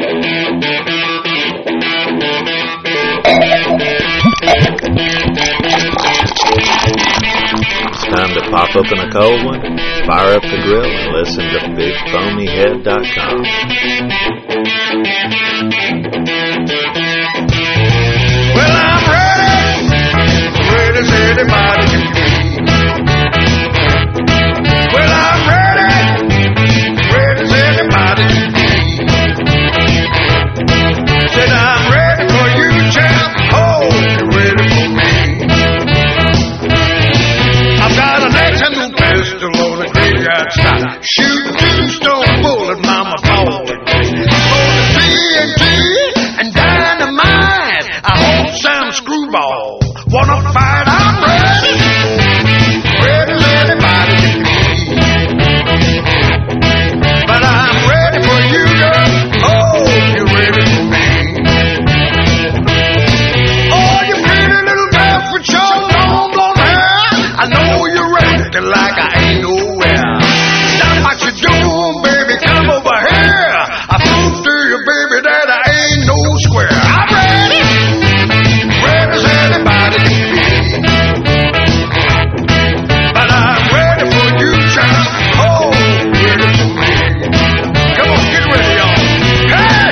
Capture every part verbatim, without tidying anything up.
Time to pop open a cold one, fire up the grill, and listen to big foamy head dot com. Well, I'm ready, ready as anybody can be. Well, I'm ready, ready as anybody can be. Said I'm ready for you, champ. Oh, you're ready for me. I've got an axe and a pistol on a graveyard stock. Shoot two stone bullet, mama, fall it. For the T N T and dynamite. I hope some screwball wanna fight. I'm ready, ready as anybody can be. But I'm ready for you, girl. Oh, you're ready for me. Oh, you pretty little girl with your long blonde hair. I know you're ready like I ain't nowhere. Stop what you're doing, baby. Come over here. I prove to you, baby, that I ain't no square. I'm ready, ready as anybody can be. But I'm ready for you, child. Oh, ready for me. Come on, get ready, y'all. Hey!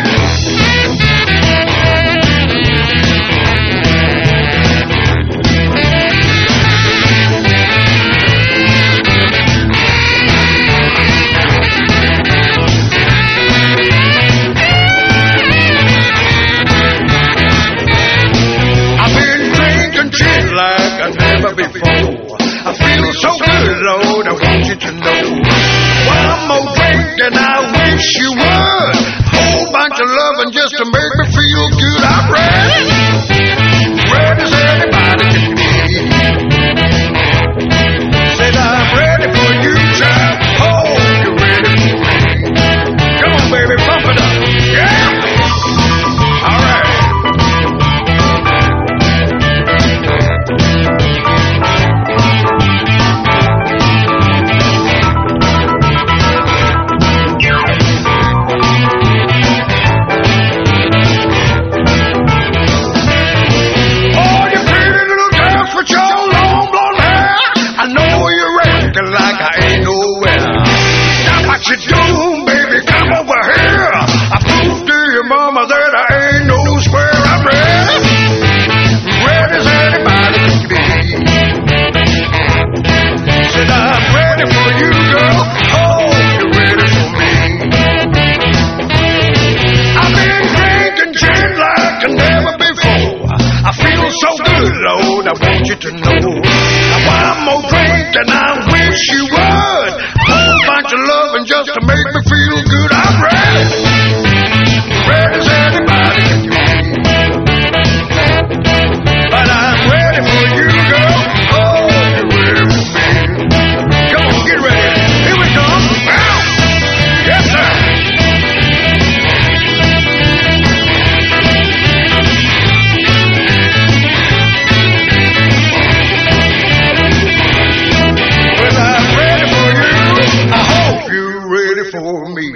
I've been drinking gin like I never before. I feel so good, Lord, I want you to know. One more drink and I wish you would. Whole bunch of loving just to make me feel good. I'm ready, ready as anybody can be. Said I'm ready for you, child. Oh, you're ready for me. Come on, baby, pump it up. Yeah. All right. Oh, you pretty little girls with your long blonde hair. I know you're acting like I ain't nowhere. Stop what you doing, baby. Come over here. I prove to your mama that I ain't no square. I'm ready, ready as anybody can be. Said I'm ready for you, girl. Oh, you're ready for me. I've been drinking gin like I never before. I feel so good, Lord, I want you to know. Now one more drink and I wish you would. Whole bunch of loving just to make me feel good. I'm ready, ready as anybody can be. But I'm ready for you, girl. Oh, you're ready for me. Come on, get ready. Here we come. Wow. Yes, sir. Well, I'm ready for you. I hope you're ready for me.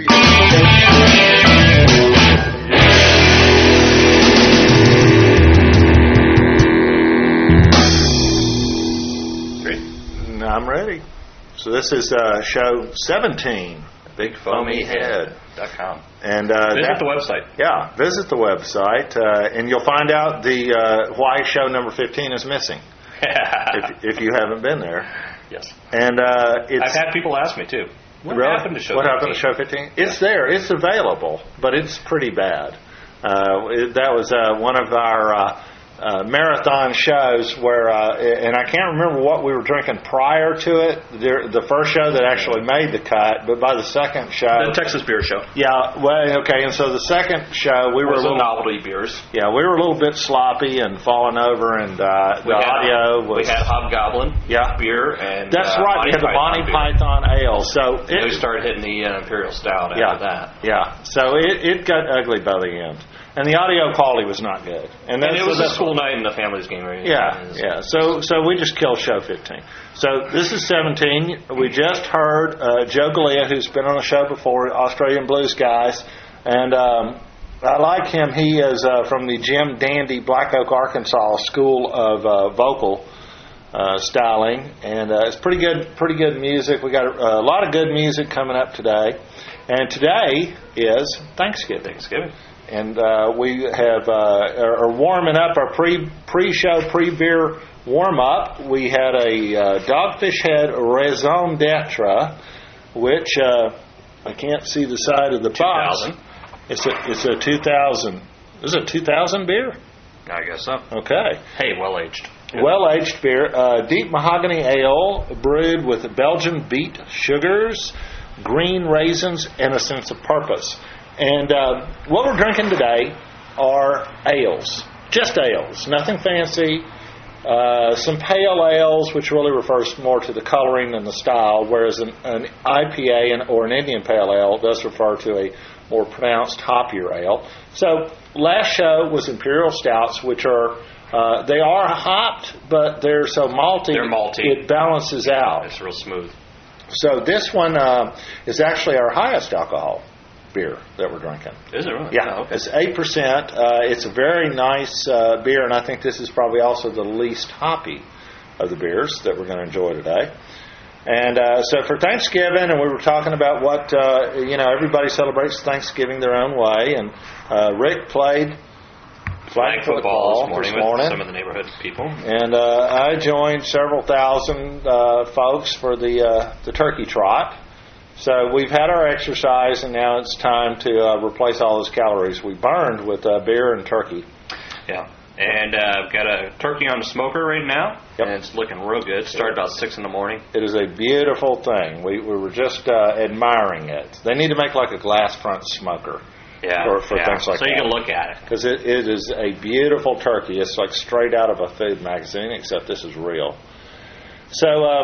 I'm ready. So this is uh, show seventeen, Big Foamy Head. dot com. And uh, Visit that- the website. Yeah, visit the website, uh, and you'll find out the uh, why show number fifteen is missing. if, if you haven't been there. Yes. And uh, it's I've had people ask me too. What really? happened to show What fifteen? happened to show fifteen? It's there. It's available, but it's pretty bad. Uh, it, that was uh, one of our uh, uh, marathon shows where, uh, and I can't remember what we were drinking prior to it. The, the first show that actually made the cut, but by the second show, The Texas Beer Show. yeah, well, okay. And so the second show, we were a Those are little novelty beers. Yeah, we were a little bit sloppy and falling over, and uh, the We had, audio was. We had Hobgoblin Yeah. beer and That's uh, right. We had the Bonnie Python ale. So And we it, started hitting the uh, Imperial Stout after yeah, that. yeah. So it, it got ugly by the end, and the audio quality was not good. And, And that's, it was so a that's- school night in the family's game area. Yeah, yeah. So so we just killed show fifteen. So this is seventeen. We just heard uh, Joe Galea, who's been on the show before, Australian Blues Guys, and um, I like him. He is uh, from the Jim Dandy Black Oak, Arkansas School of uh, Vocal uh, Styling, and uh, it's pretty good. Pretty good music. We got a, a lot of good music coming up today, and today is Thanksgiving. Thanksgiving. And uh, we have uh, are warming up our pre pre show pre beer warm up. We had a uh, Dogfish Head raison d'etre, which uh, I can't see the side of the box. It's a it's a two thousand. Is it two thousand beer? I guess so. Okay. Hey, well aged. Well aged beer, uh, deep mahogany ale brewed with Belgian beet sugars, green raisins, and a sense of purpose. And uh, what we're drinking today are ales, just ales, nothing fancy. Uh, some pale ales, which really refers more to the coloring than the style, whereas an, an I P A and, or an Indian Pale Ale does refer to a more pronounced hoppier ale. So last show was Imperial Stouts, which are uh, they are hopped, but they're so malty, they're malty. It balances out. It's real smooth. So this one uh, is actually our highest alcohol beer that we're drinking. Is it really? Yeah, oh, okay. It's eight percent. Uh, it's a very nice uh, beer, and I think this is probably also the least hoppy of the beers that we're going to enjoy today. And uh, so for Thanksgiving, and we were talking about what, uh, you know, everybody celebrates Thanksgiving their own way, and uh, Rick played flag football, football this morning, this morning with some of the neighborhood people. And uh, I joined several thousand uh, folks for the uh, the turkey trot. So we've had our exercise, and now it's time to uh, replace all those calories we burned with uh, beer and turkey. Yeah, and uh, I've got a turkey on the smoker right now, yep. and it's looking real good. It started about six in the morning. It is a beautiful thing. We we were just uh, admiring it. They need to make like a glass front smoker. Yeah, for, for yeah. things like so that. you can look at it. Because it, it is a beautiful turkey. It's like straight out of a food magazine, except this is real. So, um,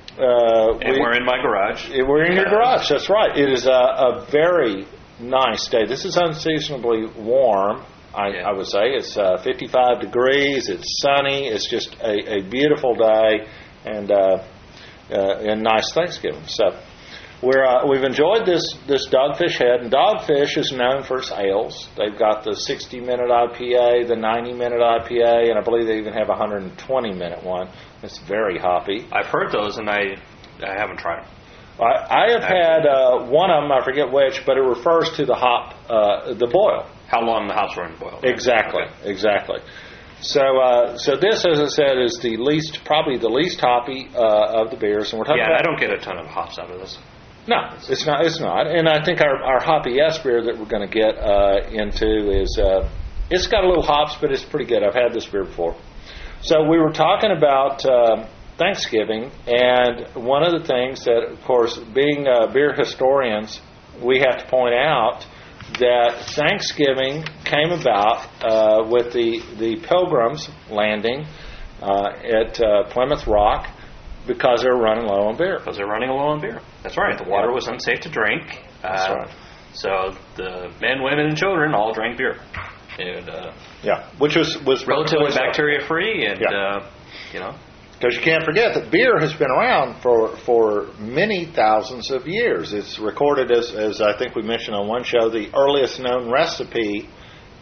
uh, and we, we're in my garage. We're in your garage, that's right. It is a, a very nice day. This is unseasonably warm, I, yeah. I would say. It's uh, fifty-five degrees. It's sunny. It's just a, a beautiful day and, uh, uh, and nice Thanksgiving. So. We're, uh, we've enjoyed this, this Dogfish Head, and Dogfish is known for its ales. They've got the sixty-minute I P A, the ninety-minute I P A, and I believe they even have a one hundred twenty-minute one. It's very hoppy. I've heard those, and I I haven't tried them. I, I have had uh, one of them, I forget which, but it refers to the hop, uh, the boil. How long the hops were in the boil. Right? Exactly, okay. exactly. So, uh, so this, as I said, is the least, probably the least hoppy uh, of the beers, and we're talking yeah, about. I don't get a ton of hops out of this. No, it's not. It's not. And I think our, our Hoppy S beer that we're going to get uh, into is uh, it's got a little hops, but it's pretty good. I've had this beer before. So we were talking about uh, Thanksgiving, and one of the things that, of course, being uh, beer historians, we have to point out that Thanksgiving came about uh, with the the Pilgrims landing uh, at uh, Plymouth Rock. Because they were running low on beer. Because they were running low on beer. That's right. The water was unsafe to drink. That's uh, right. So the men, women, and children all drank beer. And, uh, yeah, which was was relatively bacteria free, and yeah. uh, you know, because you can't forget that beer has been around for for many thousands of years. It's recorded as as I think we mentioned on one show. The earliest known recipe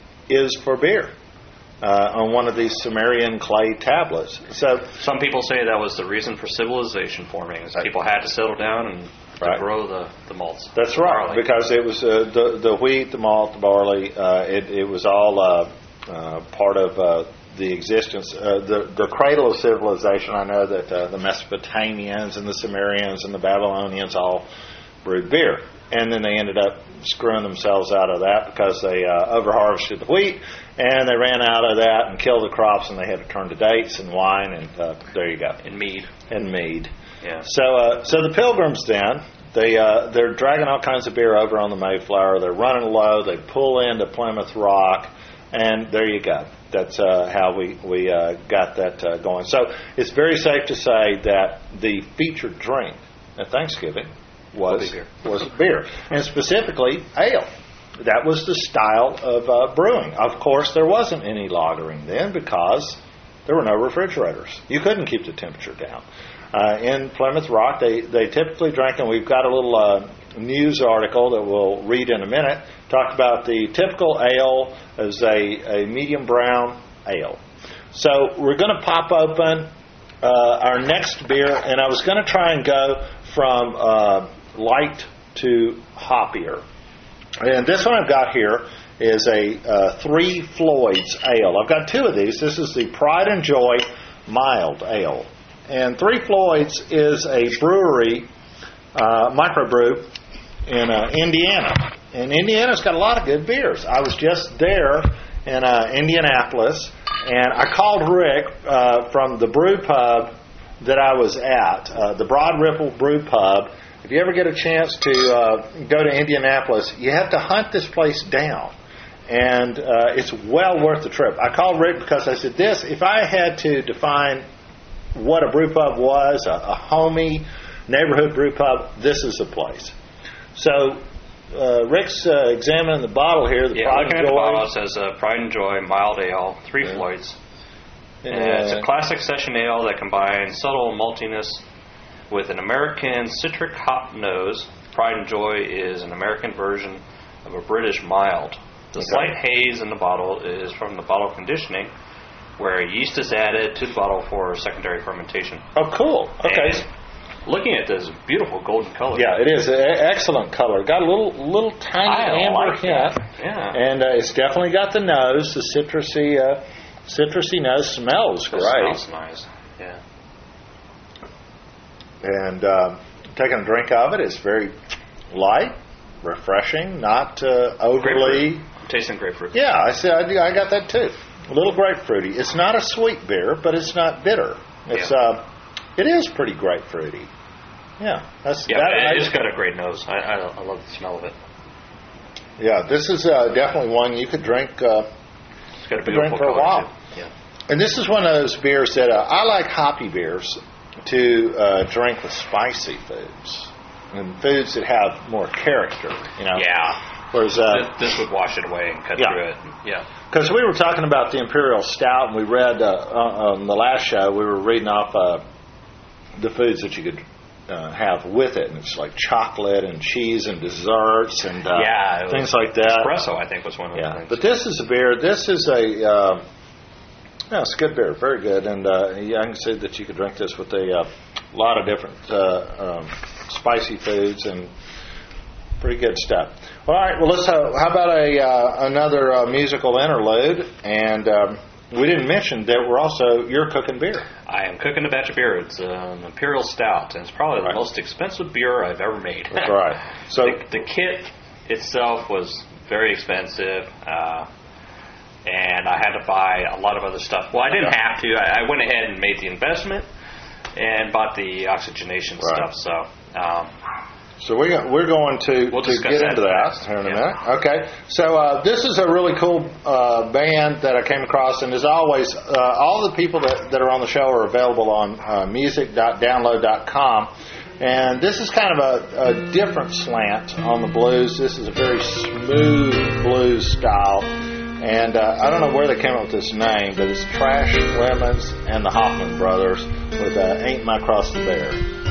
is for beer. Uh, on one of these Sumerian clay tablets. So some people say that was the reason for civilization forming, is right. people had to settle down and right. grow the, the malts. That's the right, barley. because it was uh, the the wheat, the malt, the barley. Uh, it, it was all uh, uh, part of uh, the existence, uh, the the cradle of civilization. I know that uh, the Mesopotamians and the Sumerians and the Babylonians all brewed beer. And then they ended up screwing themselves out of that because they uh, overharvested the wheat, and they ran out of that and killed the crops, and they had to turn to dates and wine, and uh, there you go. And mead. And mead. Yeah. So, uh, so the Pilgrims then they uh, they're dragging all kinds of beer over on the Mayflower. They're running low. They pull into Plymouth Rock, and there you go. That's uh, how we we uh, got that uh, going. So it's very safe to say that the featured drink at Thanksgiving. Was beer. was beer, and specifically ale. That was the style of uh, brewing. Of course, there wasn't any lagering then because there were no refrigerators. You couldn't keep the temperature down. Uh, in Plymouth Rock, they, they typically drank, and we've got a little uh, news article that we'll read in a minute talked about the typical ale as a, a medium brown ale. So we're going to pop open uh, our next beer, and I was going to try and go from uh, light to hoppier. And this one I've got here is a uh, Three Floyds ale. I've got two of these. This is the Pride and Joy Mild Ale. And Three Floyds is a brewery, uh, microbrew in uh, Indiana. And Indiana's got a lot of good beers. I was just there in uh, Indianapolis, and I called Rick uh, from the brew pub that I was at, uh, the Broad Ripple Brew Pub. If you ever get a chance to uh, go to Indianapolis, you have to hunt this place down. And uh, it's well worth the trip. I called Rick because I said, this, if I had to define what a brew pub was, a, a homey neighborhood brew pub, this is the place. So uh, Rick's uh, examining the bottle here. The yeah, Pride looking and at Joy. the bottle, it says uh, Pride and Joy Mild Ale, Three Yeah. Floyds. Yeah. And it's a classic session ale that combines subtle maltiness with an American citric hop nose. Pride and Joy is an American version of a British mild. The Okay. slight haze in the bottle is from the bottle conditioning, where yeast is added to the bottle for secondary fermentation. Oh, cool. Okay. And looking at this beautiful golden color. Yeah, it is an excellent color. Got a little little tiny I amber like hint. that. Yeah. And uh, it's definitely got the nose, the citrusy, uh, citrusy nose. Smells It great. smells nice. Yeah. And uh, taking a drink of it, it's very light, refreshing, not uh, overly. Grapefruit. I'm tasting grapefruit. Yeah, I see. I, I got that too. A little grapefruity. It's not a sweet beer, but it's not bitter. It's Yeah. uh, it is pretty grapefruity. Yeah, that's Yeah, that, it- I- it's got a great nose. I, I, I love the smell of it. Yeah, this is uh, definitely one you could drink. Uh, It's got a Could drink beautiful for a color, while. too. Yeah. And this is one of those beers that uh, I like hoppy beers to uh, drink with spicy foods and foods that have more character. You know. Yeah. Whereas, uh, This, this would wash it away and cut Yeah. through it. Yeah. because we were talking about the Imperial Stout, and we read uh, on the last show we were reading off uh, the foods that you could uh, have with it, and it's like chocolate and cheese and desserts and uh, Yeah, it was things like that. Espresso, I think, was one of the Yeah, things. but this is a beer. This is a uh, yeah, it's a good beer, very good, and uh, yeah, I can see that you could drink this with a uh, lot of different uh, um, spicy foods and pretty good stuff. All right, well, let's. Uh, how about a uh, another uh, musical interlude? And um, we didn't mention that we're also you're cooking beer. I am cooking a batch of beer. It's an Imperial Stout, and it's probably Right. the most expensive beer I've ever made. That's right. So the, the kit itself was very expensive, uh, and I had to buy a lot of other stuff. Well, I didn't Okay. have to. I, I went ahead and made the investment and bought the oxygenation Right. stuff. So, um, So we got, we're going to, We'll to discuss get that into that next. here in a Yeah. minute. Okay. So uh, this is a really cool uh, band that I came across, and as always, uh, all the people that, that are on the show are available on uh, music dot download dot com. And this is kind of a, a different slant on the blues. This is a very smooth blues style. And uh, I don't know where they came up with this name, but it's Trash Lemons and the Hoffman Brothers with uh, Ain't My Cross the Bear.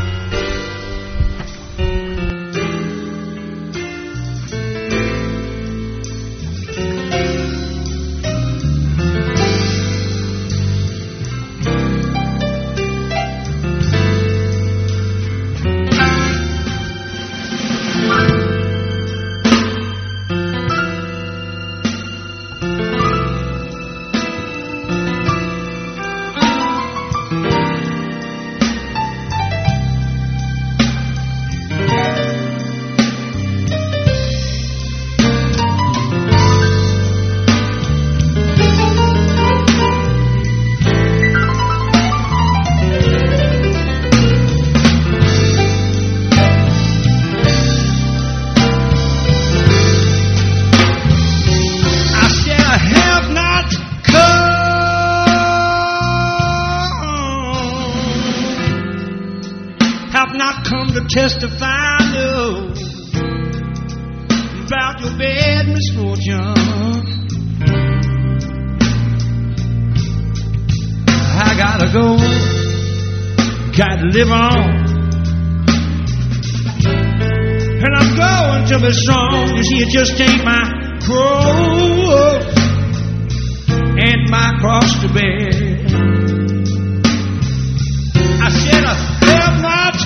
I said I have not come, have not come to testify, no, about your bad misfortune. I gotta go, gotta live on. And I'm going to be strong. You see, it just ain't my cross and my cross to bear. I said I have not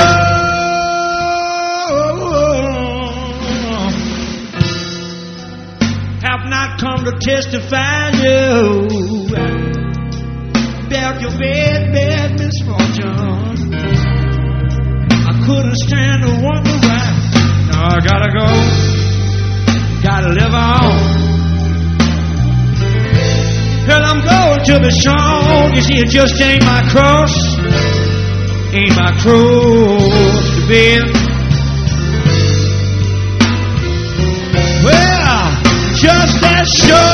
come, have not come to testify you about your bad, bad misfortune. I couldn't stand to wonder why. Now I gotta go, gotta live on. And I'm going to be strong. You see, it just ain't my cross, ain't my cross to bear. Well, just as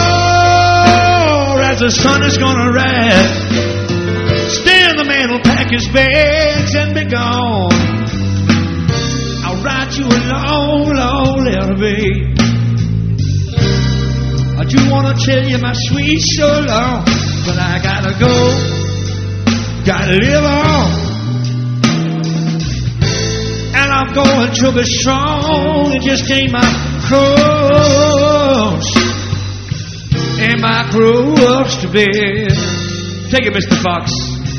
sure as the sun is gonna rise, still the man will pack his bags and be gone. I'll write you a long, long letter, babe. I do want to tell you my sweet so long, but I gotta go, gotta live on. And I'm going to be strong. It just ain't my cross, ain't my cross to bear. Take it, Mister Fox.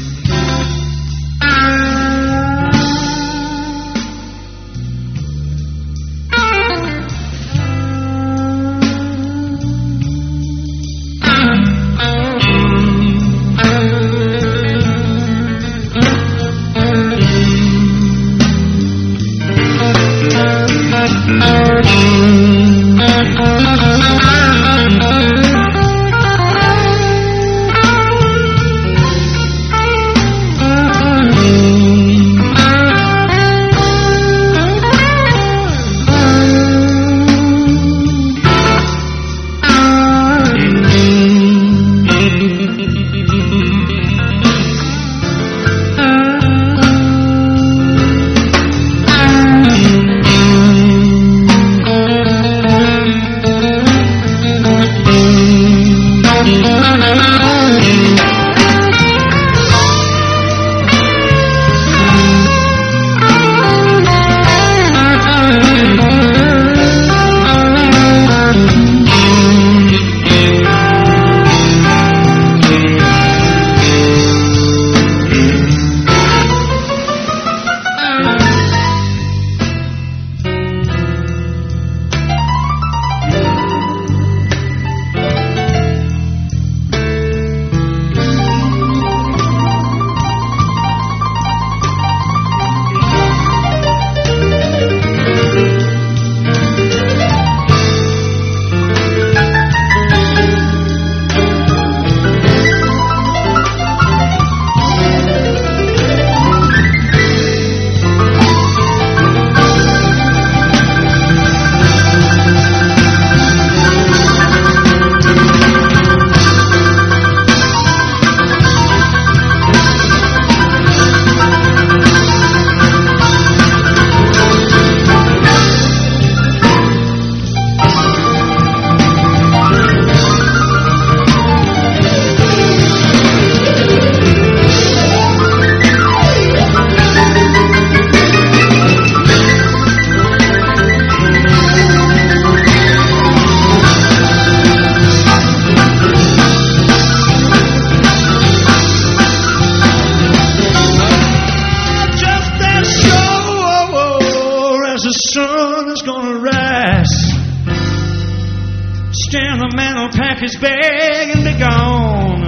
His bag and be gone.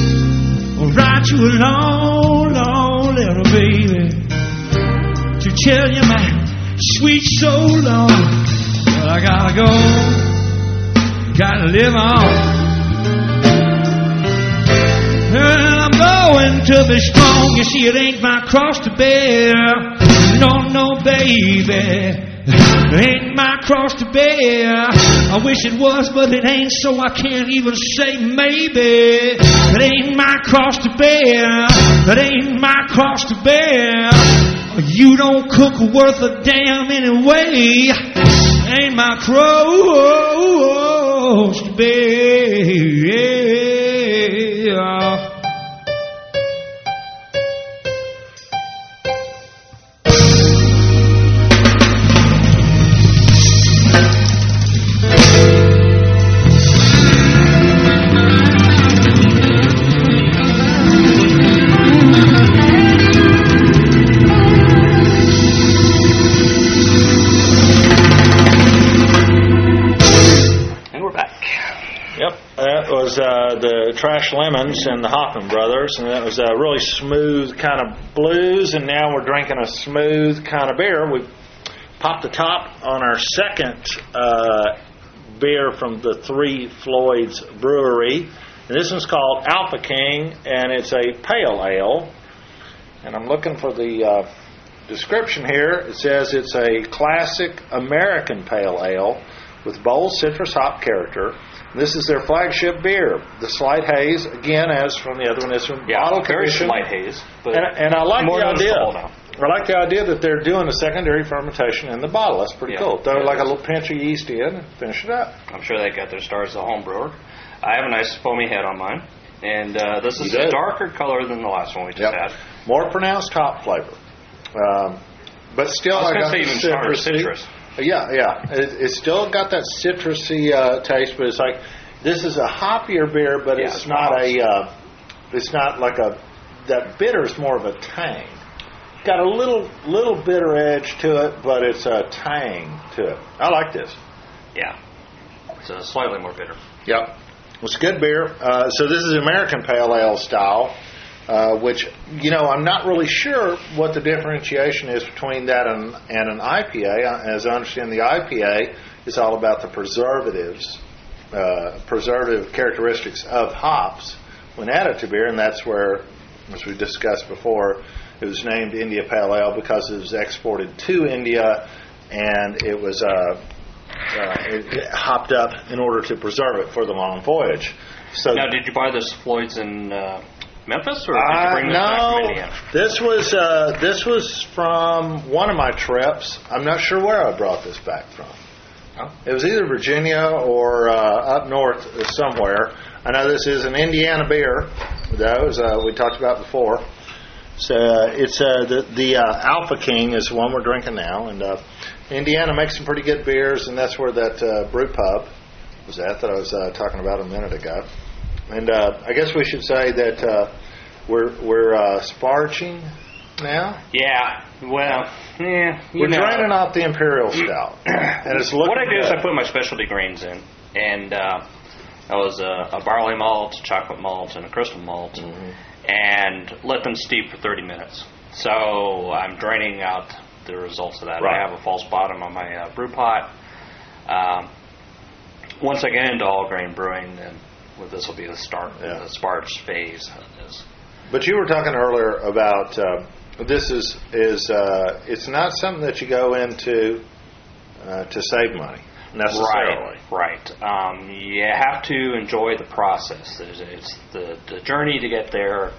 I'll write you a long, long letter, baby, to tell you my sweet so long. But I gotta go, gotta live on. And I'm going to be strong. You see, it ain't my cross to bear. No, no, baby, it ain't my cross to bear. I wish it was, but it ain't, so I can't even say maybe. It ain't my cross to bear. It ain't my cross to bear. You don't cook worth a damn anyway. It ain't my cross to bear. was uh, the Trash Lemons and the Hoffman Brothers, and that was a really smooth kind of blues, and now we're drinking a smooth kind of beer. We popped the top on our second uh, beer from the Three Floyds Brewery, and this one's called Alpha King, and it's a pale ale. And I'm looking for the uh, description here. It says it's a classic American pale ale with bold citrus hop character. This is their flagship beer. The slight haze, again, as from the other one, is from Yeah, bottle very condition. slight haze. But And, and I like more the idea. noticeable now. I like the idea that they're doing a secondary fermentation in the bottle. That's pretty Yeah. cool. Throw Yeah, like a it is. little pinch of yeast in and finish it up. I'm sure they got their stars as a home brewer. I have a nice foamy head on mine. And uh, this is You a do. darker color than the last one we just had. More pronounced hop flavor. Um, but still, I was I going got to say the even stronger citrusy- citrus. Yeah, yeah. It, it's still got that citrusy uh, taste, but it's like this is a hoppier beer, but Yeah, it's it's not hops. a. Uh, it's not like a. That bitter is more of a tang. Got a little little bitter edge to it, but it's a tang to it. I like this. Yeah. It's uh, slightly more bitter. Yep. It's a good beer. Uh, so this is American Pale Ale style, uh, which, you know, I'm not really sure what the differentiation is between that and, and an I P A. As I understand, the I P A is all about the preservatives, uh, preservative characteristics of hops when added to beer, and that's where, as we discussed before, it was named India Pale Ale because it was exported to India, and it was uh, uh, it, it hopped up in order to preserve it for the long voyage. So Now, did you buy this Floyd's in uh, Memphis, or did you uh, bring this back no, from Indiana? this was uh, this was from one of my trips. I'm not sure where I brought this back from. Oh. It was either Virginia or uh, up north somewhere. I know this is an Indiana beer, though, as uh, we talked about before. So uh, it's uh, the the uh, Alpha King is the one we're drinking now, and uh, Indiana makes some pretty good beers, and that's where that uh, brew pub was at that I was uh, talking about a minute ago. And uh, I guess we should say that uh, we're we're uh, sparging now. Yeah, well, yeah. You We're know. draining off the Imperial Stout, and it's looking What I do is good. I put my specialty grains in, and uh, that was a, a barley malt, chocolate malt, and a crystal malt, Mm-hmm. and let them steep for thirty minutes. So I'm draining out the results of that. Right. I have a false bottom on my uh, brew pot. Um, once I get into all grain brewing, then well, this will be the start Yeah. of the sparge phase of this. But you were talking earlier about uh, this is is uh, it's not something that you go into uh, to save money necessarily. Right, right. Um, you have to enjoy the process. There's, it's the, the journey to get there,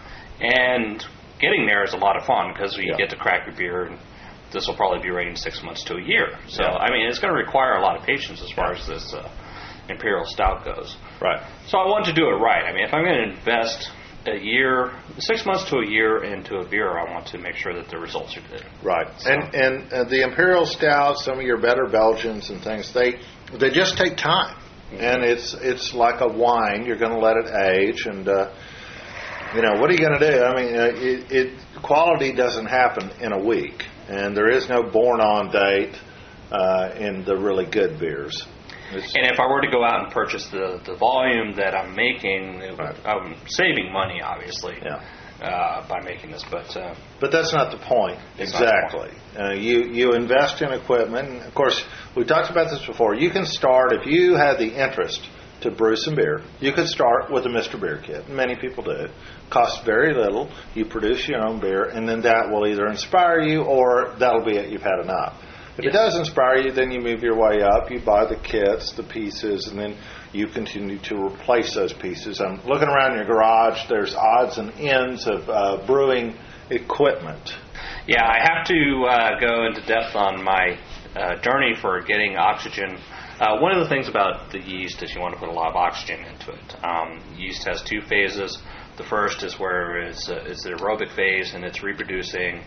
and getting there is a lot of fun because you Yeah. get to crack your beer, and this will probably be ready in six months to a year. So, Yeah. I mean, it's going to require a lot of patience as far as this uh, Imperial Stout goes. Right. So I want to do it right. I mean, if I'm going to invest a year, six months to a year into a beer, I want to make sure that the results are good. Right. So- And and uh, the Imperial Stout, some of your better Belgians and things, they they just take time, and it's it's like a wine. You're going to let it age, and uh, you know what are you going to do? I mean, uh, it, it quality doesn't happen in a week, and there is no born-on date uh, in the really good beers. It's, And if I were to go out and purchase the, the volume that I'm making, it would- Right. I'm saving money, obviously, Yeah. uh, by making this. But uh, But that's not the point. It's not the Exactly. Uh, you you invest in equipment. And of course, we talked about this before. You can start if you had the interest to brew some beer. You could start with a Mister Beer kit. Many people do. Costs very little. You produce your own beer, and then that will either inspire you or that'll be it. You've had enough. If it Yeah. does inspire you, then you move your way up. You buy the kits, the pieces, and then you continue to replace those pieces. I'm looking around your garage. There's odds and ends of uh, brewing equipment. yeah, I have to uh, go into depth on my uh, journey for getting oxygen. Uh, one of the things about the yeast is you want to put a lot of oxygen into it. Um, yeast has two phases. The first is where it's, uh, it's the aerobic phase, and it's reproducing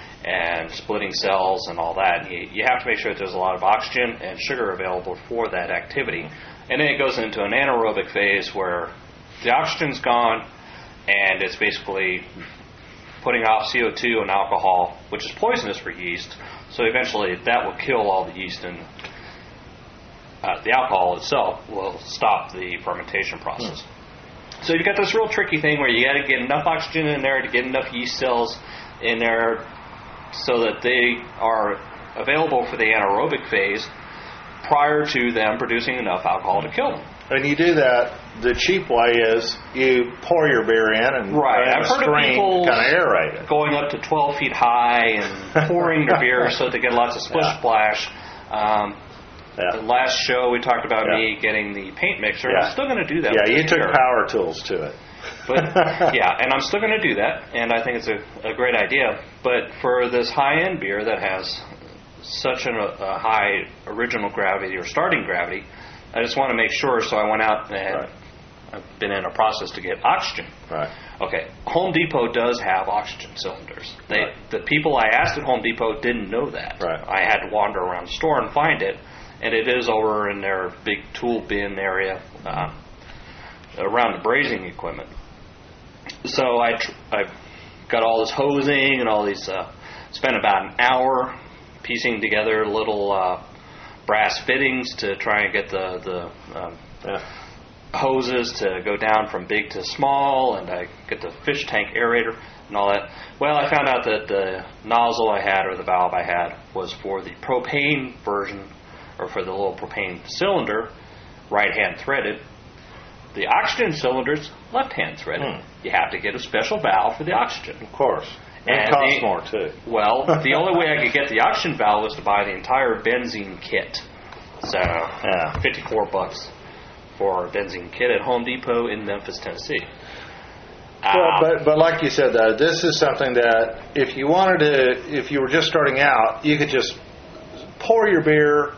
and splitting cells and all that. You, you have to make sure that there's a lot of oxygen and sugar available for that activity. And then it goes into an anaerobic phase where the oxygen's gone and it's basically putting off C O two and alcohol, which is poisonous for yeast. So eventually that will kill all the yeast in uh, the alcohol itself will stop the fermentation process. Hmm. So you've got this real tricky thing where you got to get enough oxygen in there to get enough yeast cells in there so that they are available for the anaerobic phase prior to them producing enough alcohol to kill them. And you do that, the cheap way is you pour your beer in and right. in I've a heard of people kind of aerate it. Going up to twelve feet high and pouring their beer so they get lots of splish yeah. splash. Um, yeah. The last show we talked about yeah. me getting the paint mixer. Yeah. I'm still going to do that. Yeah, you took beer. power tools to it. But yeah, and I'm still going to do that, and I think it's a, a great idea. But for this high-end beer that has such an, a high original gravity or starting gravity, I just want to make sure, so I went out and right. I've been in a process to get oxygen. Right. Okay, Home Depot does have oxygen cylinders. They, right. The people I asked at Home Depot didn't know that. Right. I had to wander around the store and find it, and it is over in their big tool bin area uh, around the brazing equipment. So I tr- I've got all this hosing and all these, uh, spent about an hour piecing together little uh, brass fittings to try and get the, the um, yeah. hoses to go down from big to small, and I get the fish tank aerator and all that. Well, I found out that the nozzle I had or the valve I had was for the propane version, or for the little propane cylinder, right-hand threaded. The oxygen cylinder's left-hand threaded. Hmm. You have to get a special valve for the oxygen. Of course. And it And costs the, more, too. Well, the only way I could get the oxygen valve was to buy the entire benzene kit. So, yeah. fifty-four bucks for a benzene kit at Home Depot in Memphis, Tennessee. Well, Um, but but like you said, though, this is something that if you wanted to, if you were just starting out, you could just pour your beer,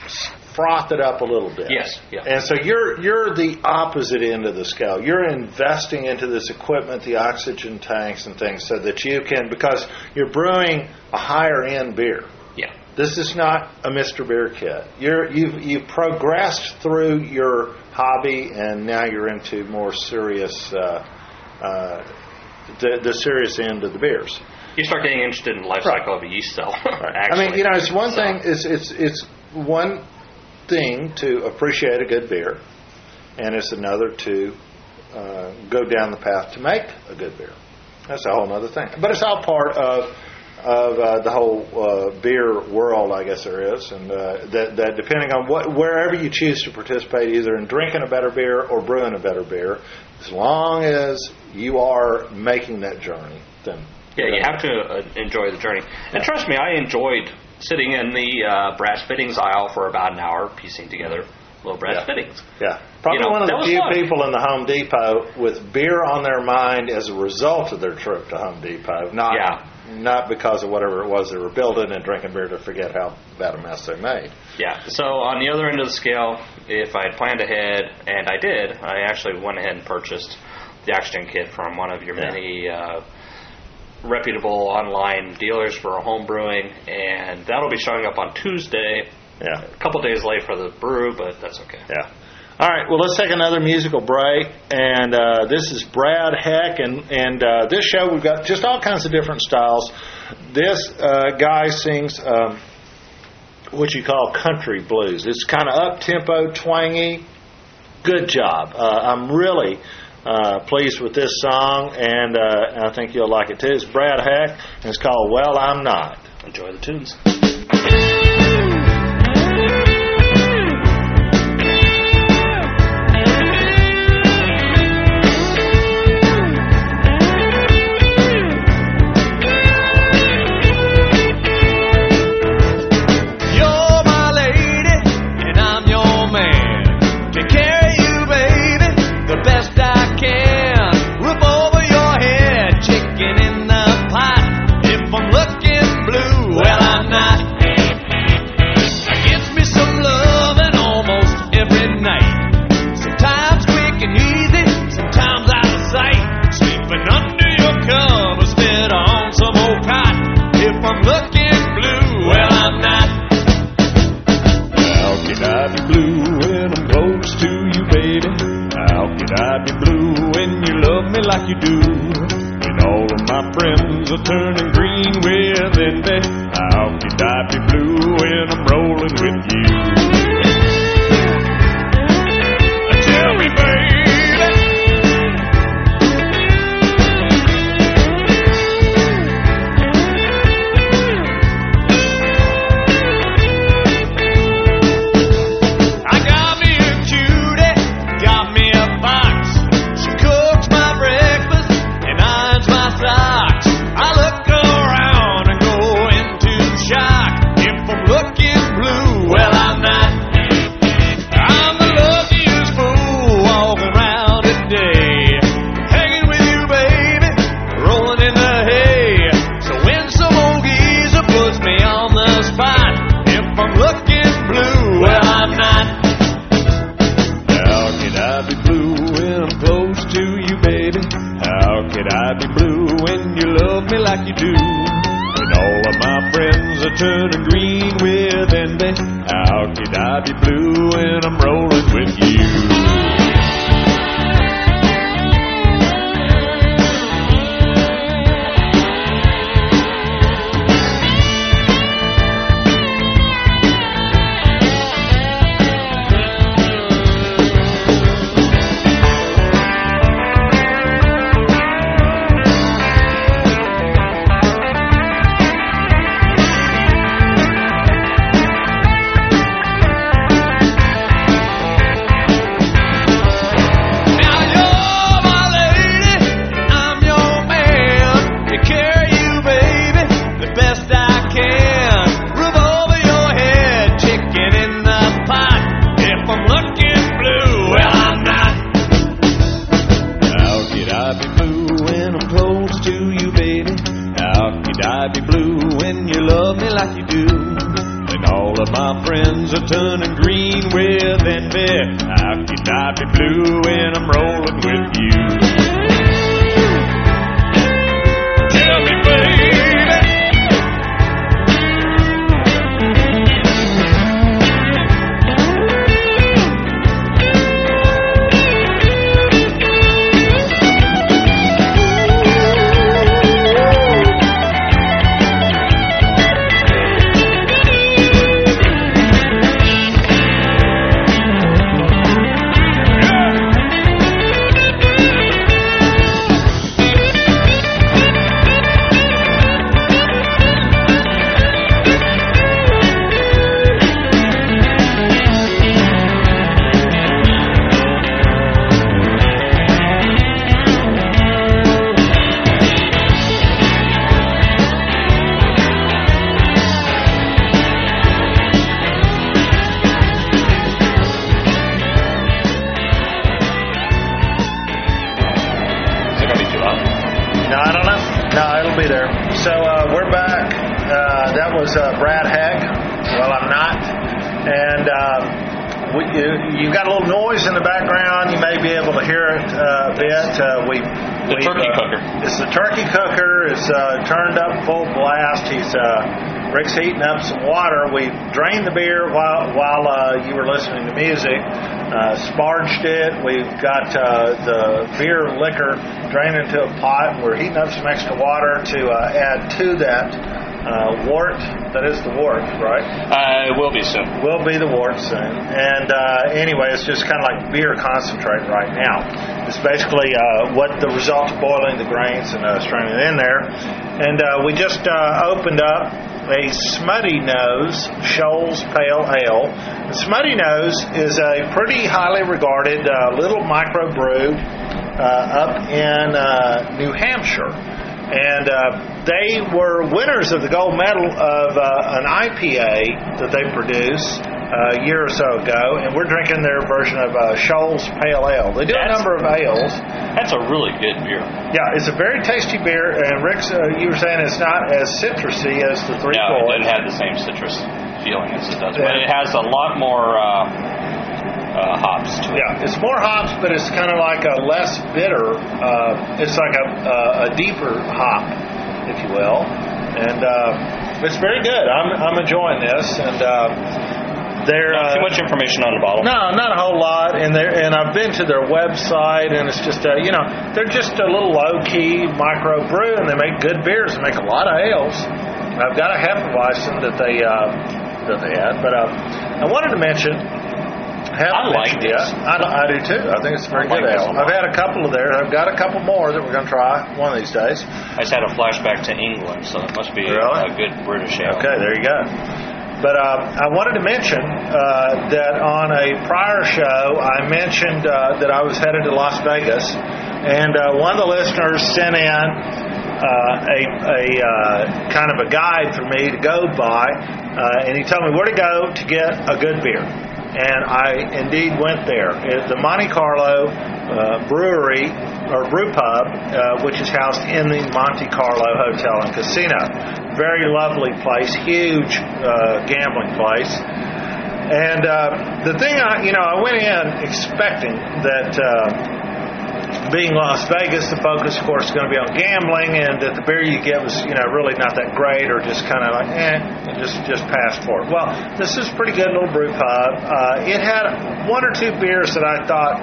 froth it up a little bit. Yes, yeah. And so you're you're the opposite end of the scale. You're investing into this equipment, the oxygen tanks and things, so that you can, because you're brewing a higher end beer. Yeah. This is not a Mister Beer kit. You're you've you've progressed through your hobby, and now you're into more serious, uh, uh, the the serious end of the beers. You start getting interested in the life Right. cycle of a yeast cell. Right. Actually. I mean, you know, it's one So- thing. It's it's it's one thing to appreciate a good beer, and it's another to uh, go down the path to make a good beer. That's a whole other thing. But it's all part of of uh, the whole uh, beer world, I guess there is, and uh, that that depending on what wherever you choose to participate, either in drinking a better beer or brewing a better beer, as long as you are making that journey, then yeah, you have to uh, enjoy the journey. And trust me, I enjoyed sitting in the uh, brass fittings aisle for about an hour, piecing together little brass Yeah. fittings. Yeah, probably You know, one of that the was few fun. people in the Home Depot with beer on their mind as a result of their trip to Home Depot, not Yeah. not because of whatever it was they were building and drinking beer to forget how bad a mess they made. Yeah. So on the other end of the scale, if I had planned ahead, and I did, I actually went ahead and purchased the oxygen kit from one of your Yeah. many uh, reputable online dealers for home brewing, and that'll be showing up on Tuesday. Yeah, A couple days late for the brew, but that's okay. yeah. All right, well, let's take another musical break, and uh, this is Brad Heck, and, and uh, this show we've got just all kinds of different styles. This uh, guy sings um, what you call country blues. It's kind of up-tempo, twangy. Good job. Uh, I'm really uh, pleased with this song, and uh, I think you'll like it too. It's Brad Heck, and it's called Well, I'm Not. Enjoy the tunes. You're my lady, and I'm your man. Take care of you, baby, the best I can. Roof over your head, chicken in the pot. If I'm looking blue, well, I'm not. Gives me some loving almost every night. Sometimes quick and easy, sometimes out of sight. Sleeping under your covers, instead on some old cot. If I'm looking blue, well, I'm not. How can I be blue when I'm close to you, baby? How can I be blue when you love me like you do? When all of my friends are turning green with envy. How can I be blue when I'm rolling with you? I be blue when I'm close to you, baby? How could I be blue when you love me like you do? When all of my friends are turning green with envy, how could I be blue when I'm rolling with you? Turning green with envy. How could I be blue when I'm rolling with you? Tell me, baby. You've got a little noise in the background. You may be able to hear it uh, a bit. Uh, we, the turkey uh, cooker. It's the turkey cooker. It's uh, turned up full blast. He's uh, Rick's heating up some water. We drained the beer while while uh, you were listening to music. Uh, sparged it. We've got uh, the beer liquor drained into a pot. We're heating up some extra water to uh, add to that. Uh, wort, that is the wort, right? Uh, it will be soon. Will be the wort soon. And uh, anyway, it's just kind of like beer concentrate right now. It's basically uh, what the result of boiling the grains and uh, straining it in there. And uh, we just uh, opened up a Smutty Nose Shoals Pale Ale. The Smutty Nose is a pretty highly regarded uh, little microbrew uh, up in uh, New Hampshire. And uh, they were winners of the gold medal of uh, an I P A that they produced uh, a year or so ago, and we're drinking their version of uh, Shoals Pale Ale. They do that's, a number of ales. That's a really good beer. Yeah, it's a very tasty beer, and Rick's, uh, you were saying it's not as citrusy as the three No, Floyd. it doesn't have the same citrus feeling as it does, yeah. But it has a lot more uh, uh, hops to it. Yeah, it's more hops, but it's kind of like a less bitter. Uh, it's like a, uh, a deeper hop, if you will, and uh, it's very good. I'm I'm enjoying this, and uh, they're not too uh, much information on the bottle. No, not a whole lot, and they and I've been to their website, and it's just uh, you know they're just a little low key micro brew, and they make good beers. They make a lot of ales. I've got a Hefeweizen that they uh, that they had, but uh, I wanted to mention. I like this. I, I do too. I think it's a very I good like ale. I've had a couple of theirs. I've got a couple more that we're going to try one of these days. I just had a flashback to England, so it must be really? a good British ale. Okay, there you go. But uh, I wanted to mention uh, that on a prior show, I mentioned uh, that I was headed to Las Vegas, and uh, one of the listeners sent in uh, a, a uh, kind of a guide for me to go by, uh, and he told me where to go to get a good beer. And I indeed went there. It's the Monte Carlo uh, Brewery, or Brew Pub, uh, which is housed in the Monte Carlo Hotel and Casino. Very lovely place, huge uh, gambling place. And uh, the thing, I, you know, I went in expecting that uh, being Las Vegas, the focus, of course, is going to be on gambling, and that the beer you get was, you know, really not that great, or just kind of like, eh, just just passed for it. Well, this is a pretty good little brew pub. Uh, it had one or two beers that I thought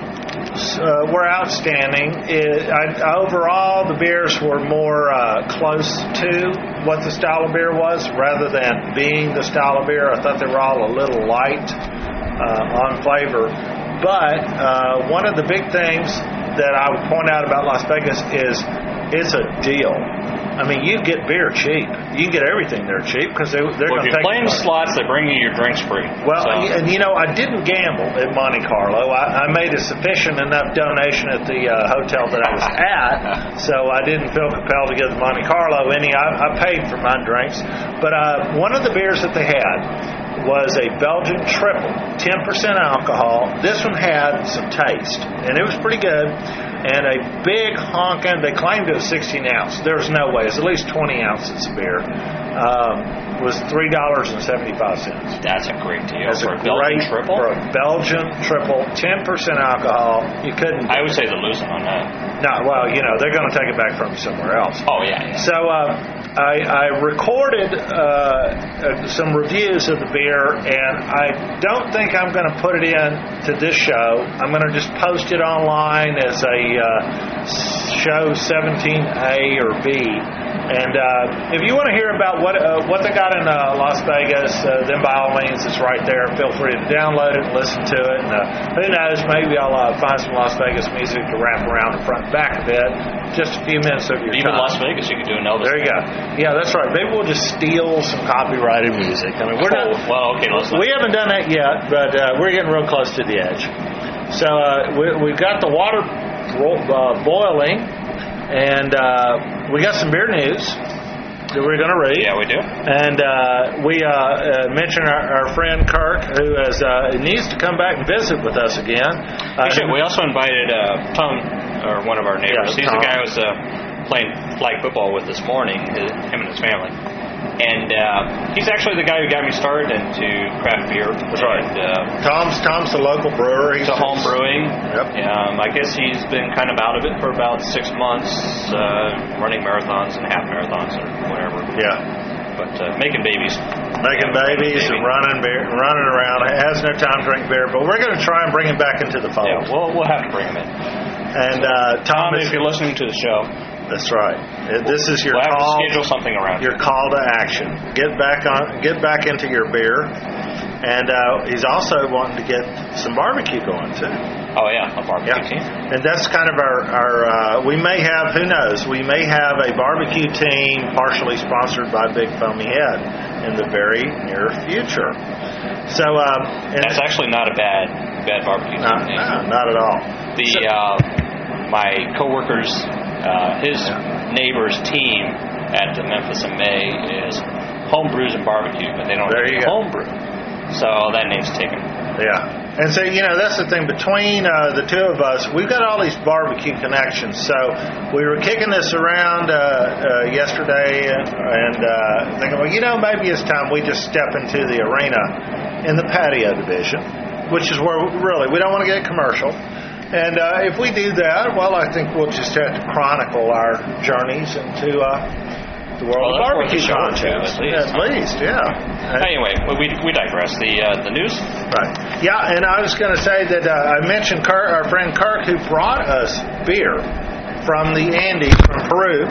uh, were outstanding. It, I, overall, the beers were more uh, close to what the style of beer was, rather than being the style of beer. I thought they were all a little light uh, on flavor. But uh, one of the big things that I would point out about Las Vegas is it's a deal. I mean, you get beer cheap. You can get everything there cheap because they, they're well, going to if take you're playing money. slots, they bring you your drinks free. Well, so. and you know, I didn't gamble at Monte Carlo. I, I made a sufficient enough donation at the uh, hotel that I was at, so I didn't feel compelled to give Monte Carlo any. I, I paid for my drinks. But uh, one of the beers that they had was a Belgian triple, ten percent alcohol. This one had some taste, and it was pretty good. And a big honkin', they claimed it was sixteen ounce. There was no way. It was at least twenty ounces of beer. Um, was three dollars and seventy-five cents. That's a great deal. That's for a a Belgian great, triple? For a Belgian triple, ten percent alcohol. You couldn't. I would say they're losing on that. No, well, you know, they're going to take it back from you somewhere else. Oh, yeah, yeah. So uh, I, I recorded uh, some reviews of the beer, and I don't think I'm going to put it in to this show. I'm going to just post it online as a uh, show seventeen A or B. And uh, if you want to hear about what uh, what they got in uh, Las Vegas, uh, then by all means, it's right there. Feel free to download it and listen to it. And uh, who knows, maybe I'll uh, find some Las Vegas music to wrap around the front and back a bit. Just a few minutes of your Even time. Las Vegas, you could do an Elvis. There you go. Yeah, that's right. Maybe we'll just steal some copyrighted music. I mean, we're oh, not. Well, okay, let's. We haven't done that yet, but uh, we're getting real close to the edge. So uh, we, we've got the water uh, boiling, and uh, we got some beer news that we're going to read. Yeah, we do. And uh, we uh, uh, mentioned our, our friend Kirk, who has uh, needs to come back and visit with us again. Uh, Actually, we also invited uh, Tom, or one of our neighbors. Yeah, He's Tom. the guy I was uh, playing flag football with this morning, his, him and his family. And uh, he's actually the guy who got me started into craft beer. That's right. And, uh, Tom's Tom's the local brewer. He's to home brewing. Yep. Um, I guess he's been kind of out of it for about six months, uh, running marathons and half marathons or whatever. Yeah. But uh, making babies. Making babies and running beer, running around. Has no time to drink beer, but we're going to try and bring him back into the fold. Yeah, we'll, we'll have to bring him in. And uh, Tom, Tom, is, if you're listening to the show, that's right. This is your we'll have call. to schedule something around Your call to action. Get back on. Get back into your beer. And uh, he's also wanting to get some barbecue going too. Oh yeah, a barbecue Yeah. team. And that's kind of our, our uh, we may have, who knows, we may have a barbecue team partially sponsored by Big Foamy Head in the very near future. So um, and That's actually not a bad bad barbecue no, team. no, not at all. The So- uh, my coworkers, uh, his Yeah. neighbor's team at the Memphis in May is Home Brews and Barbecue, but they don't There have you any go. home brew. So that name's taken. Yeah. And so, you know, that's the thing. Between uh, the two of us, we've got all these barbecue connections. So we were kicking this around uh, uh, yesterday and, and uh, thinking, well, you know, maybe it's time we just step into the arena in the patio division, which is where really we don't want to get commercial. And uh, if we do that, well, I think we'll just have to chronicle our journeys into uh, the world Well, of that's barbecue worth a show or two, contest. at least, At huh? least, yeah. Anyway, we we digress. The uh, the news. Right. Yeah, and I was going to say that uh, I mentioned Kirk, our friend Kirk, who brought us beer from the Andes, from Peru.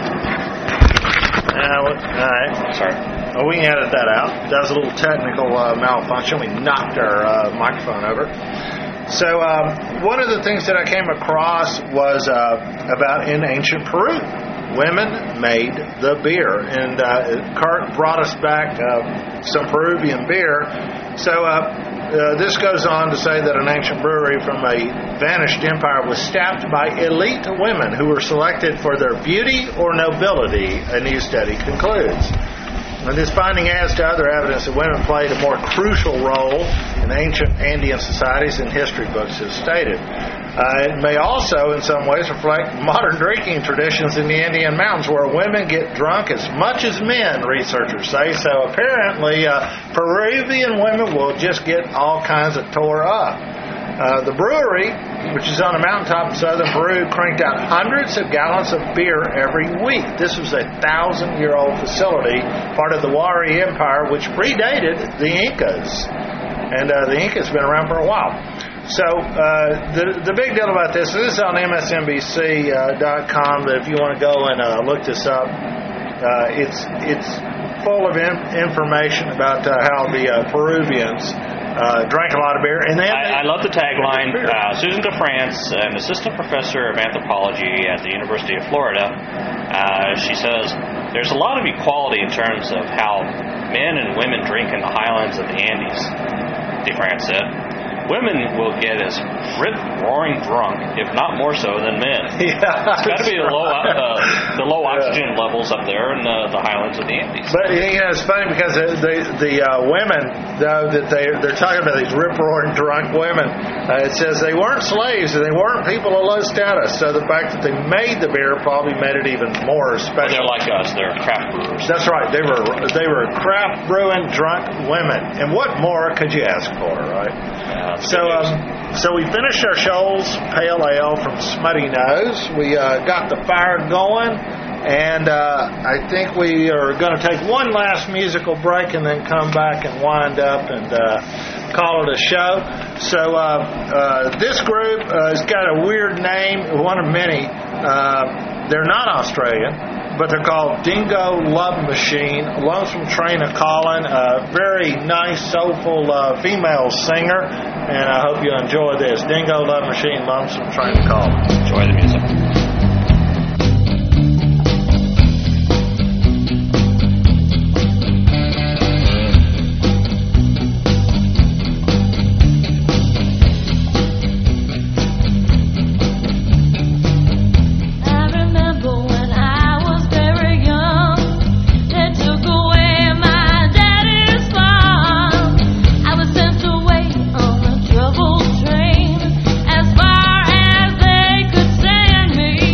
Uh, all right. Sorry. Well, we can edit that out. That was a little technical uh, malfunction. We knocked our uh, microphone over. So um, one of the things that I came across was uh, about in ancient Peru. Women made the beer, and uh, Kirk brought us back uh, some Peruvian beer. So uh, uh, this goes on to say that an ancient brewery from a vanished empire was staffed by elite women who were selected for their beauty or nobility, a new study concludes. And this finding adds to other evidence that women played a more crucial role in ancient Andean societies than history books have stated. Uh, it may also, in some ways, reflect modern drinking traditions in the Andean mountains where women get drunk as much as men, researchers say. So apparently, uh, Peruvian women will just get all kinds of tore up. Uh, the brewery, which is on a mountaintop in southern Peru, cranked out hundreds of gallons of beer every week. This was a thousand-year-old facility, part of the Wari Empire, which predated the Incas. And uh, the Incas have been around for a while. So uh, the the big deal about this, this is on M S N B C dot com, that if you want to go and uh, look this up, uh, it's it's full of in, information about uh, how the uh, Peruvians Uh, drank a lot of beer, and then I, I love the tagline. Uh, Susan DeFrance, an assistant professor of anthropology at the University of Florida, uh, she says there's a lot of equality in terms of how men and women drink in the highlands of the Andes. DeFrance said, women will get as rip-roaring drunk, if not more so, than men. Yeah, it's got to be the low, right. uh, the low oxygen yeah. levels up there in the, the highlands of the Andes. But you know, it's funny because the the, the uh, women, though, that they they're talking about these rip-roaring drunk women. Uh, it says they weren't slaves and they weren't people of low status. So the fact that they made the beer probably made it even more Well, special. they're like us. They're craft brewers. That's right. They were they were craft brewing drunk women, and what more could you ask for, right? Uh, So, um, so we finished our Shoals Pale Ale from Smutty Nose. We uh, got the fire going, and uh, I think we are going to take one last musical break and then come back and wind up and uh, call it a show. So uh, uh, this group uh, has got a weird name, one of many. Uh, they're not Australian, but they're called Dingo Love Machine. Lonesome Train of Calling, a very nice, soulful uh, female singer, and I hope you enjoy this. Dingo Love Machine, Lonesome Train of Calling. Enjoy the music. Train as far as they could send me.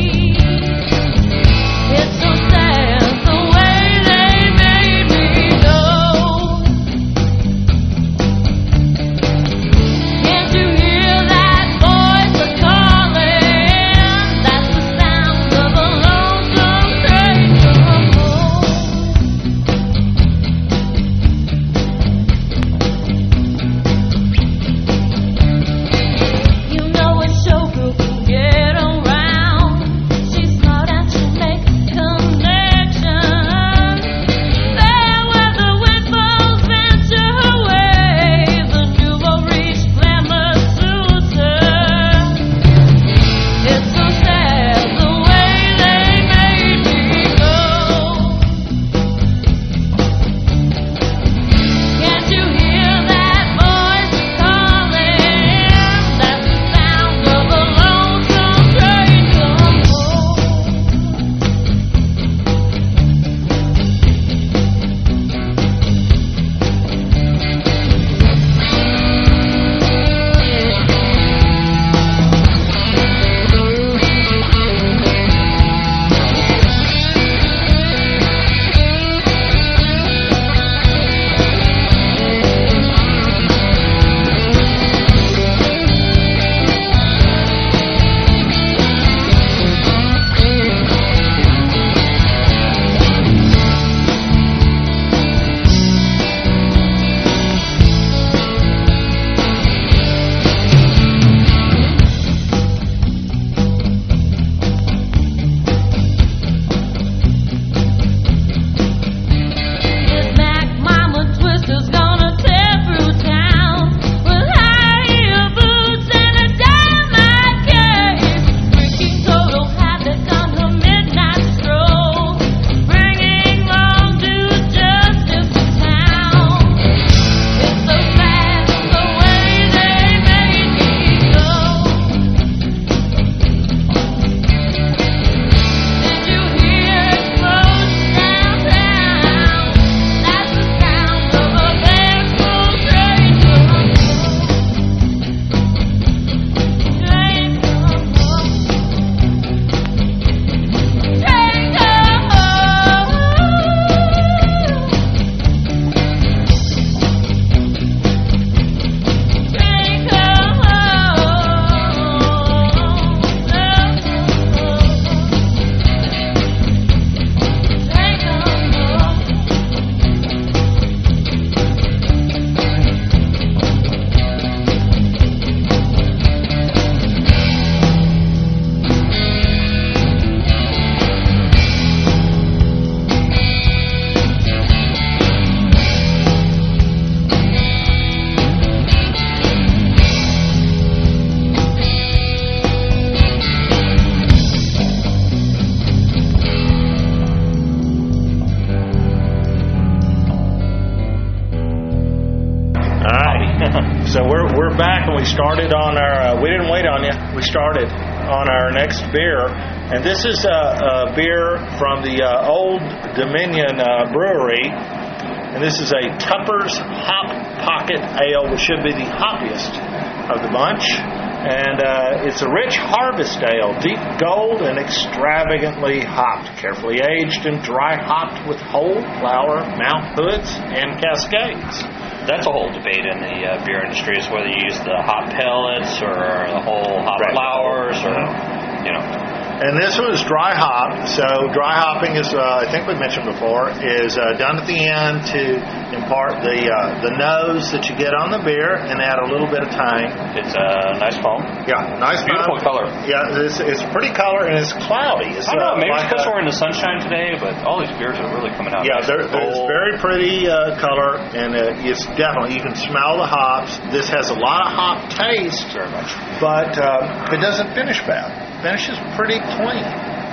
started on our, uh, we didn't wait on you, we started on our next beer. And this is a, a beer from the uh, Old Dominion uh, Brewery. And this is a Tupper's Hop Pocket Ale, which should be the hoppiest of the bunch. And uh, it's a rich harvest ale, deep gold and extravagantly hopped, carefully aged and dry hopped with whole flower, Mount Hoods, and Cascades. That's a whole debate in the uh, beer industry, is whether you use the hop pellets or the whole hop Right. flowers or, you know. And this one is dry hop. So dry hopping is, uh, I think we mentioned before, is uh, done at the end to impart the uh, the nose that you get on the beer and add a little bit of tang. It's a nice foam. Yeah, nice, Beautiful foam. color. Yeah, it's, it's pretty color and it's cloudy. It's, I don't know, uh, maybe like it's because a- we're in the sunshine today, but all these beers are really coming out. Yeah, nice there, and there's gold. very pretty uh, color, and uh, it's definitely, you can smell the hops. This has a lot of hop taste, Very much. but uh, it doesn't finish bad. Finishes pretty clean.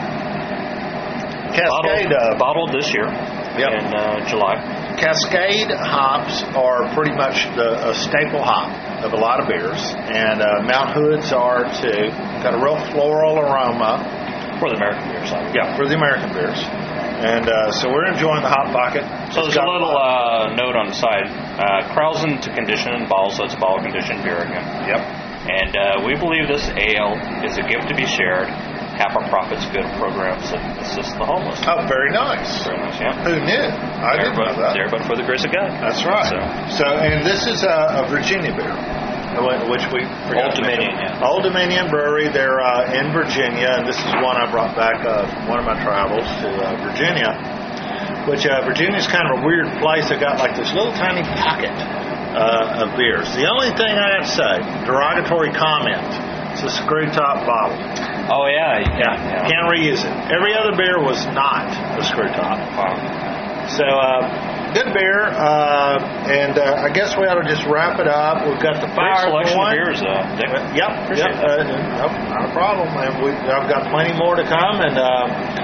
Cascade, Bottled, uh, bottled this year Yep. in uh, July. Cascade hops are pretty much the a staple hop of a lot of beers, and uh, Mount Hoods are too. Got a real floral aroma. For the American beer side. Yeah, for the American beers. And uh, so we're enjoying the hop pocket. So It's there's a got little lot- uh, note on the side. Uh, Krausen to condition and bottle, so it's a bottle conditioned beer again. Yep. And uh, we believe this ale is a gift to be shared. Half our profits go to programs that assist the homeless. Oh, very nice. Very nice, yeah. Who knew? I There didn't but, know that. there but for the grace of God. That's right. So- So, and this is a, a Virginia beer, which we forgot Old to mention. Dominion, yeah. Old Dominion Brewery. They're uh, in Virginia, and this is one I brought back uh, from one of my travels to uh, Virginia. Which uh, Virginia's kind of a weird place. They got like this little tiny pocket uh, of beers. The only thing I have to say, derogatory comment, it's a screw top bottle. Oh, yeah. Yeah. Yeah, can't reuse it. Every other beer was not a screw top. Wow. So, uh, good beer, uh, and uh, I guess we ought to just wrap it up. We've got the Great fire selection going. of beers, uh, Dick. Uh, Yep, Appreciate yep, uh, nope, not a problem. And we, I've got plenty more to come, and uh,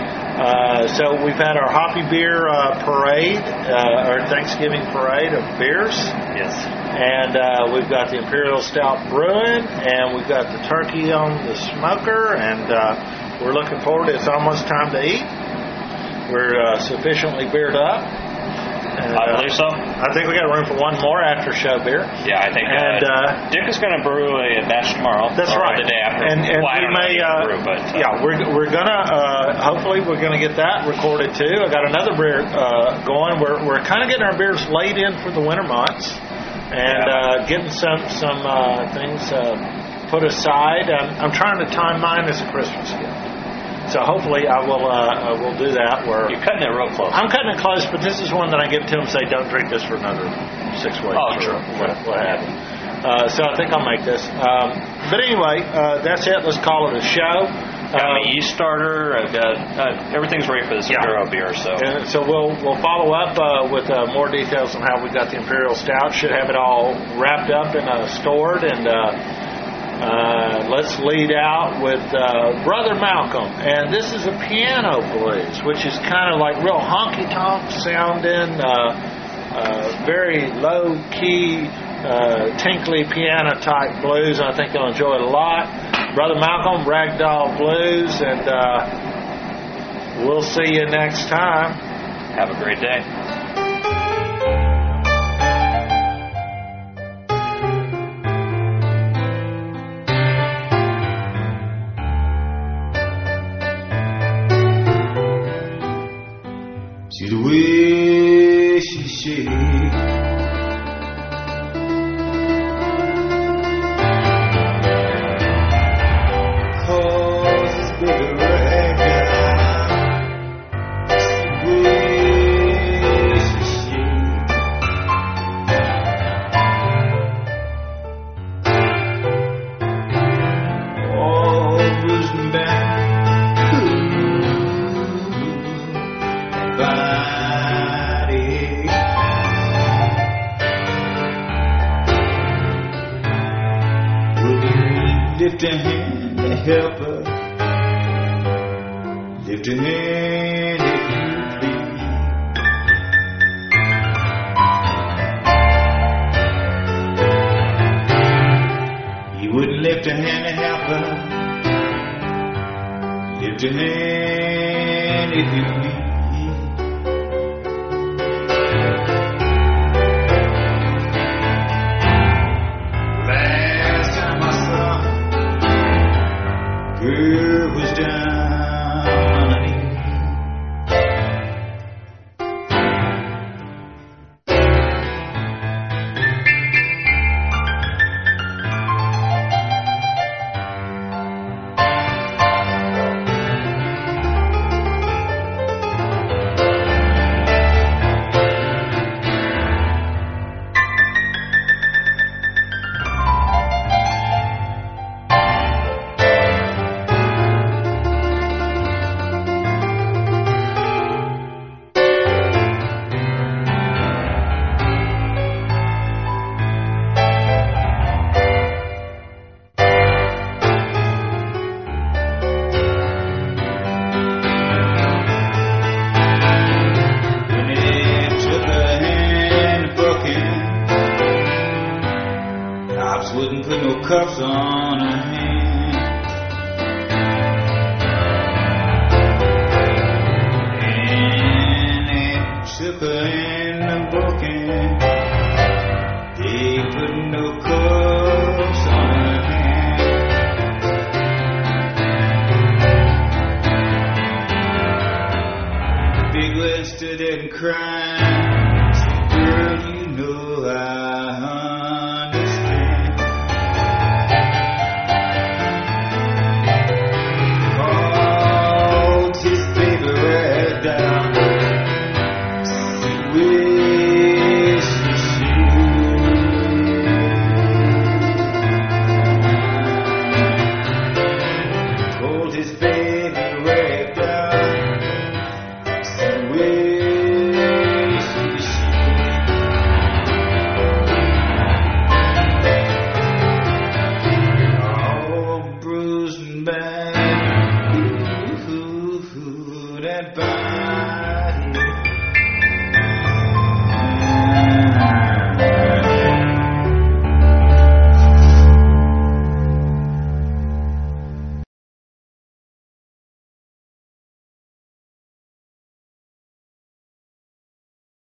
uh, so we've had our Hoppy Beer uh, Parade, uh, our Thanksgiving parade of beers. Yes. And uh, we've got the Imperial Stout brewing, and we've got the turkey on the smoker, and uh, we're looking forward. It's almost time to eat. We're uh, sufficiently beered up. And, I uh, believe so. I think we got room for one more after show beer. Yeah, I think And, uh, uh, Dick is going to brew a batch tomorrow. That's or right. the day after. And, and well, I we don't may, know uh, how to brew, but uh, yeah, we're we're gonna uh, hopefully we're gonna get that recorded too. I got another beer uh, going. We're we're kind of getting our beers laid in for the winter months, and Yeah. uh, getting some some uh, things uh, put aside. I'm, I'm trying to time mine as a Christmas gift. So hopefully I will uh, I will do that. Where you're cutting it real close. I'm cutting it close, but this is one that I give to them. Say, don't drink this for another six weeks. Oh, or sure. What, what have you. Uh, so I think I'll make this. Um, but anyway, uh, that's it. Let's call it a show. Got Um, my yeast starter. I've got uh, everything's ready for this Yeah. Imperial beer. So And so we'll we'll follow up uh, with uh, more details on how we got the Imperial Stout. Should have it all wrapped up and uh, stored. And uh, uh, let's lead out with uh, Brother Malcolm. And this is a piano blues, which is kind of like real honky tonk sounding, uh, uh, very low key, uh, tinkly piano type blues. I think you'll enjoy it a lot. Brother Malcolm, Ragdoll Blues, and uh, we'll see you next time. have a great day. See the way she shakes, causes baby right down. See the way she shakes, always back. Body. Will you lift a hand to help her? Lift a hand if you please. Left a hand to help her. Lift a hand if you need. Last time I saw her, girl was down on her knees. Wouldn't put no cuffs on her hand. And they took her in the booking. They put no cuffs on her hand. The big one stood there and cried. Said, girl, you know I back.